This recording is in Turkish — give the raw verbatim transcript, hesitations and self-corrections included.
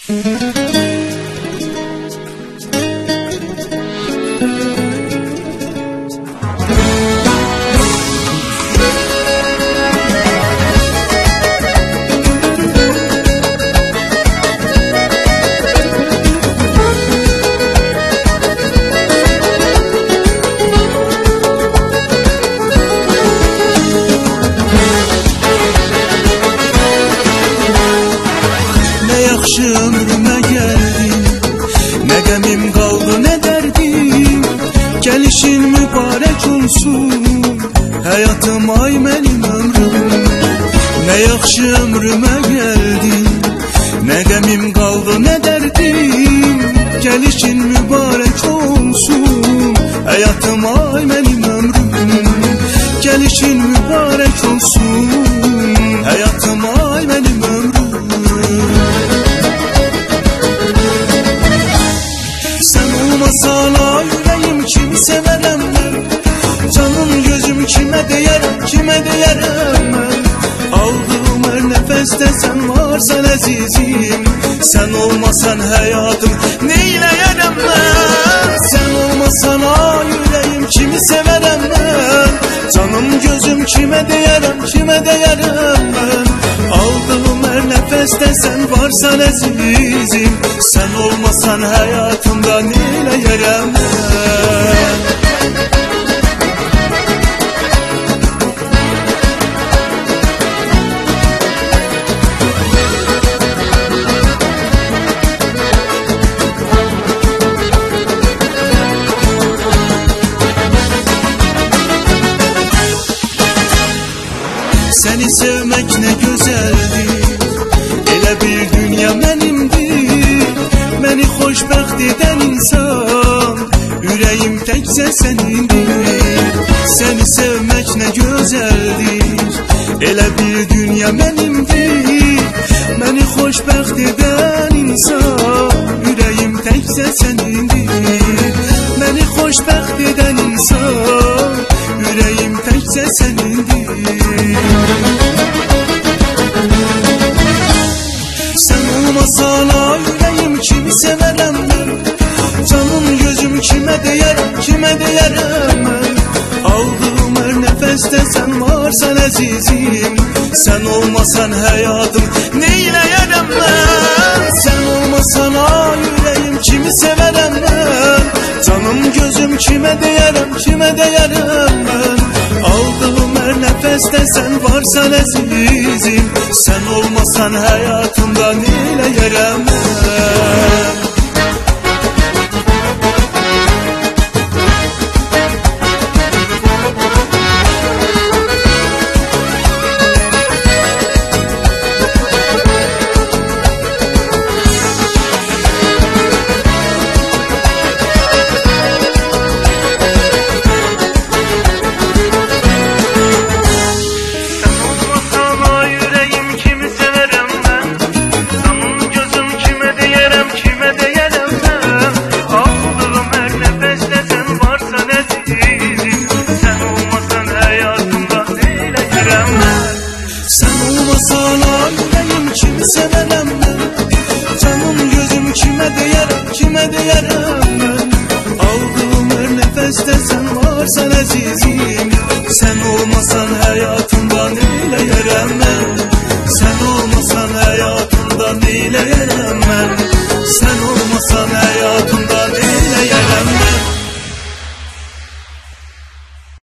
Ömrüme geldin, ne gemim kaldı ne derdim. Gelişin mübarek olsun, hayatım ay benim ömrüm. Ne yakşı ömrüme geldin, ne gemim kaldı ne derdim. Gelişin mübarek olsun, hayatım ay benim ömrüm. Gelişin mübarek olsun, hayatım ay benim ömrüm. Sana yüreğim kimi severem ben, canım gözüm kime değerem, kime değerem ben. Aldığım her nefeste sen varsan azizim, sen olmasan hayatım neyleyerem ben. Sen olmasan ah yüreğim kimi severem ben, canım gözüm kime değerem, kime değerem ben. Aldığım her nefeste sen varsan azizim, sen olmasan hayatımda neyleyerem ben. Seni sevmek ne güzeldir, elə bir dünya benimdir. Beni xoşbəxt edən insan, yüreğim təkcə senindir. Seni sevmek ne güzeldir, elə bir dünya benimdir. Beni xoşbəxt edən insan, yüreğim təkcə senindir. Beni xoşbəxt edən insan, yüreğim təkcə senindir. Sen olmasan ah yüreğim kimi severem ben, canım gözüm kime değerem, kime değerem ben. Aldığım her nefeste sen varsan azizim, sen olmasan hayatım neyleyerem ben. Sen olmasan ah yüreğim kimi severem ben, canım gözüm kime değerem, kime değerem ben. Aldığım her nefeste sen varsan azizim, sen olmasan hayatımda neyleyerem ben. Sana yüreğim kimi severem ben, canım gözüm kime değerem, kime değerem ben. Aldığım her nefeste sen varsan azizim, sen olmasan hayatımda neyleyerem ben. Sen olmasan hayatımda neyleyerem ben. Sen